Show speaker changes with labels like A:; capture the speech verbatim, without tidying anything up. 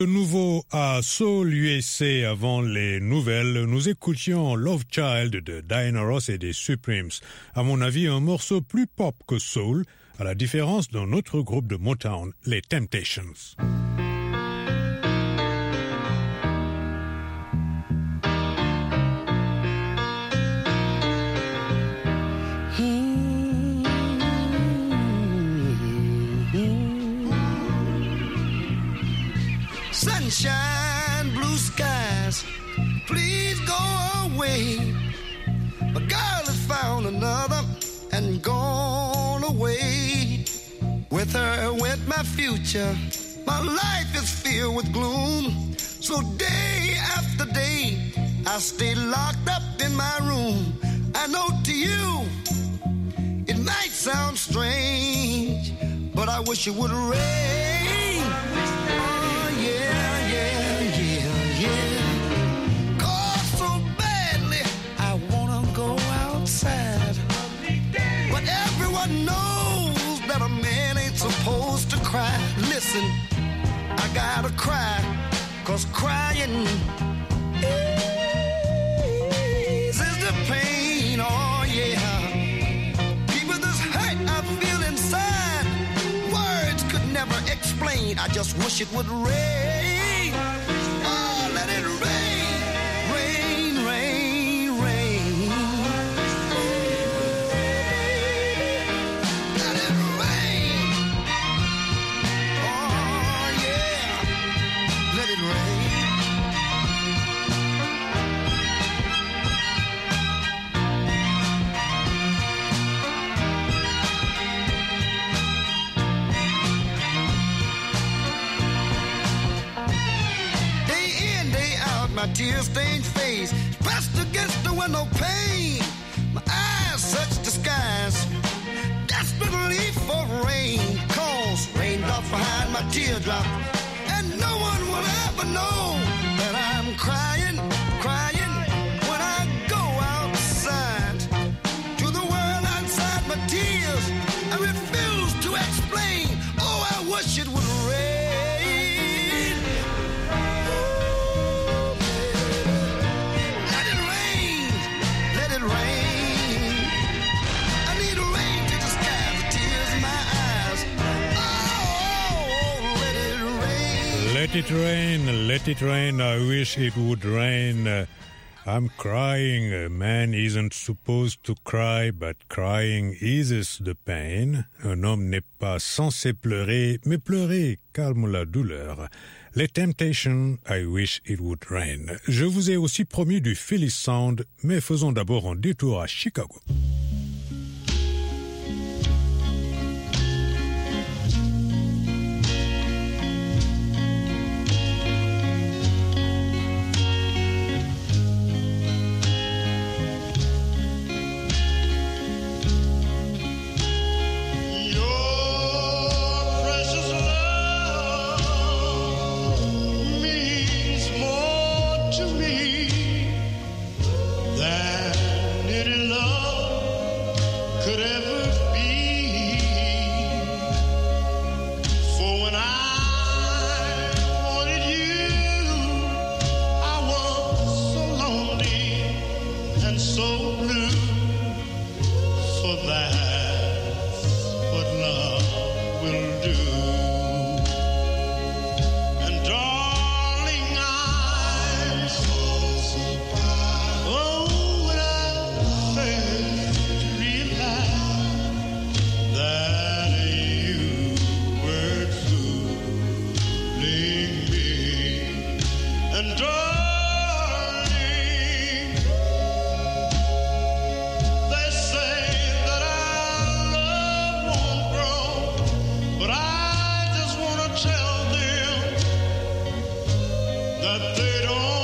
A: De nouveau à Soul U S A avant les nouvelles, nous écoutions Love Child de Diana Ross et des Supremes. À mon avis, un morceau plus pop que soul, à la différence d'un autre groupe de Motown, les Temptations.
B: Sunshine, blue skies, please go away. My girl has found another and gone away. With her went my future. My life is filled with gloom. So day after day, I stay locked up in my room. I know to you, it might sound strange, but I wish it would rain. Oh yeah, yeah, yeah, yeah. Cause so badly, I wanna go outside. But everyone knows that a man ain't supposed to cry. Listen, I gotta cry, cause crying eases the pain, oh yeah. People this hurt I feel inside, words could never explain. I just wish it would rain. Oh, let it rain, rain, rain, rain. Let it rain. Oh yeah, let it rain. My tear-stained face pressed against the window pane. My eyes search the skies desperately for rain. Cause raindrops behind my teardrop, and no one will ever know that I'm crying, crying when I go outside. To the world outside my tears, I refuse to explain. Oh, I wish it would rain.
A: Let it rain, let it rain, I wish it would rain. Uh, I'm crying, a man isn't supposed to cry, but crying eases the pain. Un homme n'est pas censé pleurer, mais pleurer calme la douleur. Les Temptations, I wish it would rain. Je vous ai aussi promis du Philly Sound, mais faisons d'abord un détour à Chicago.
C: That they don't